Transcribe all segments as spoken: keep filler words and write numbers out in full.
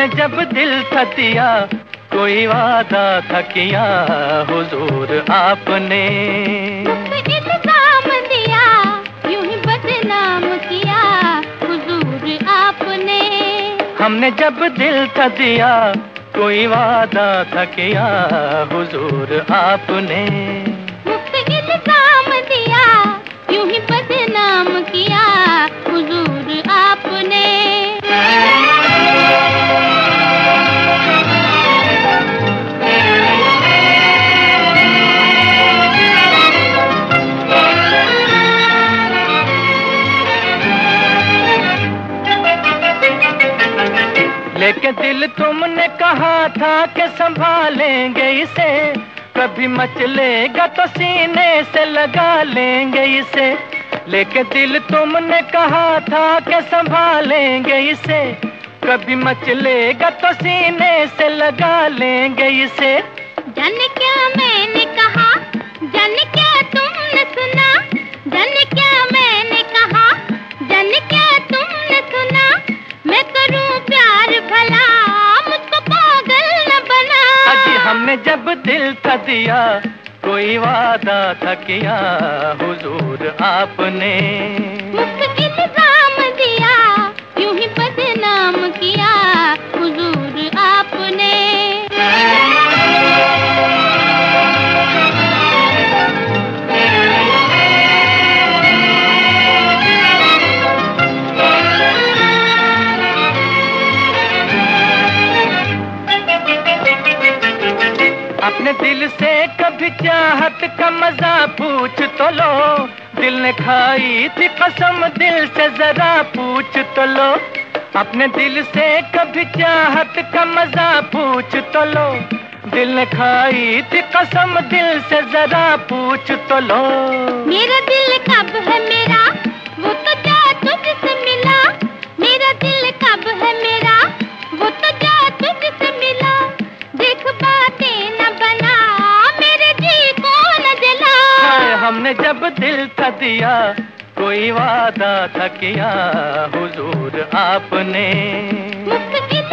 हमने जब दिल था दिया, कोई वादा था किया हुजूर आपने। इल्जाम दिया, यूं ही बदनाम किया हुजूर आपने। हमने जब दिल था दिया, कोई वादा था किया हुजूर आपने। इल्जाम दिया, यूं ही बदनाम किया हुजूर आपने। लेके दिल तुमने कहा था कि संभालेंगे इसे, कभी मचलेगा तो सीने से लगा लेंगे इसे। लेके दिल तुमने कहा था कि संभालेंगे इसे, कभी मचलेगा तो सीने से लगा लेंगे इसे। जाने क्या मैंने कहा, जाने क्या तुमने सुना, जाने क्या मैंने कहा, जाने क्या तुमने सुना। मैं करूं प्यार भला, मुझको पागल न बना। अजी हमने जब दिल था दिया, कोई वादा था किया हुजूर आपने। इल्जाम दिया, यूं ही बदनाम किया हुजूर आपने। अपने दिल से कभी चाहत का मजा पूछ तो लो, दिल ने खाई थी कसम दिल से जरा पूछ तो लो। अपने दिल से कभी चाहत का मजा पूछ तो लो, दिल ने खाई थी कसम दिल से जरा पूछ तो लो। मेरा दिल कब है मेरा, वो तो जा तुझसे मिला। मेरा दिल कब है मेरा, वो तो जा तुझसे मिला। देख बातें न बना, मेरे जी को न जला। हमने जब दिल था दिया, कोई वादा था किया हुजूर आपने।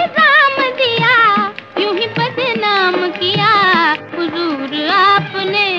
इल्जाम दिया, यूं ही बदनाम किया हुजूर आपने।